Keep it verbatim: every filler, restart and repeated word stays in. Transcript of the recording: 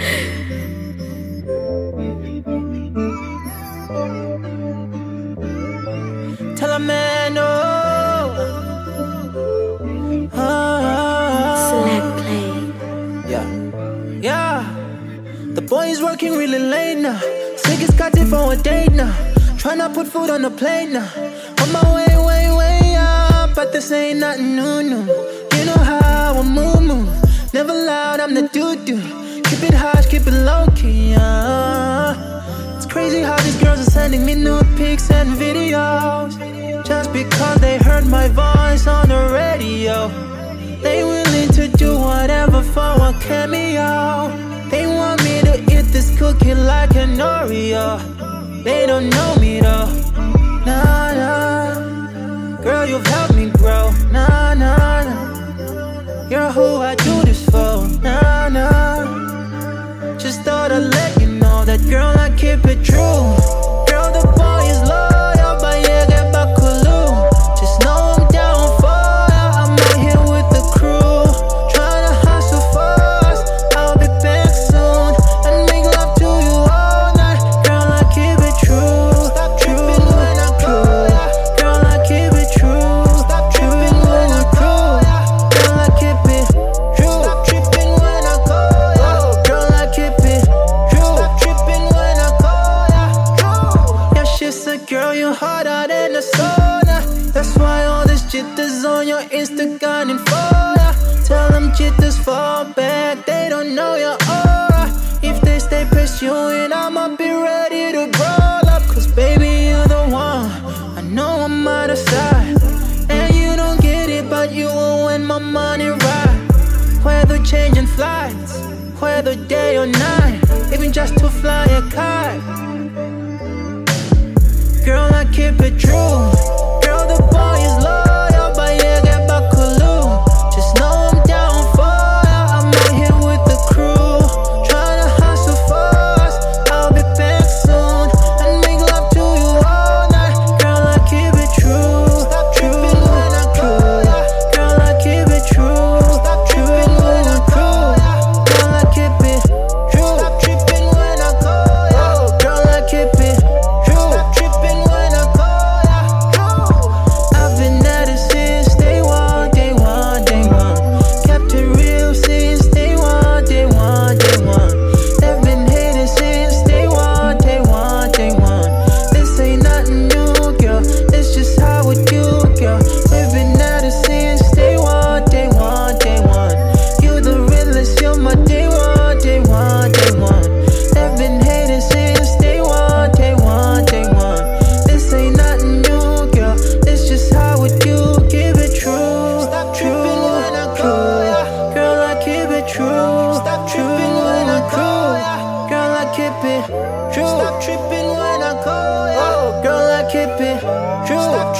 Tell a man no. Ah. Select play. Yeah, yeah. The boy is working really late now. Sick is got it for a date now. Tryna put food on the plate now. On my way, way, way up, but this ain't nothing new, new. You know how I move, move. Never loud, I'm the dude-do. Keep it hush, keep it low-key, yeah. It's crazy how these girls are sending me nude pics and videos, just because they heard my voice on the radio. They willing to do whatever for a cameo. They want me to eat this cookie like an Oreo. They don't know me though, nah, nah. Girl, you've helped me grow, nah, nah, nah. You're who I do this for, nah, nah. Just thought I'd let you know that, girl, I keep it true. Girl, the boy is loyal, but yeah, get back cool. Just know I'm down for ya, I'm out here with the crew. Tryna hustle fast, I'll be back soon and make love to you all night. Girl, I keep it true. Stop tripping when I call ya. Girl, I keep it true. Stop tripping when I call ya. Girl, I keep it true. Stop tripping when I call ya. Girl, I keep it true. Stop tripping when I call ya. Yeah, she's a girl, you harder than a sauna. That's why all this jitters on your Instagram and for ya. Tell them jitters fall back, they don't know your aura. If they stay pursuing, I'ma be ready to roll up. Cause baby, you're the one, I know I'm out of sight. And you don't get it, but you will when my money right. Whether changing flights, whether day or night, even just to fly a kite. Girl, I keep it true. Girl, the boy is loyal, but yeah, get back cool. Just know I'm down for ya, I'm out here with the crew. Tryna hustle fast, I'll be back soon and make love to you all night. Girl, I keep it true. Stop tripping when I call ya. Girl, I keep it true. Stop tripping when I call ya. Girl, I keep it true. Stop tripping when I call ya. Girl, I keep it true. Stop tripping when I call ya. I've been at it since day one, day one, day one. Kept it real since day one, day one, day one. They've been hating since day one, day one, day one. This ain't nothing new, girl. It's just how we do, girl. We've been at it since day one, day one, day one. You the realest, you're my day one, day one, day one. They've been hating since day one, day one, day one. This ain't nothing new, girl. It's just how we do. Keep it true. Stop tripping when I call ya. Girl, I keep it true. Stop tripping when I call ya. Girl, I keep it true. Stop tripping when I call ya. Girl, I keep it true.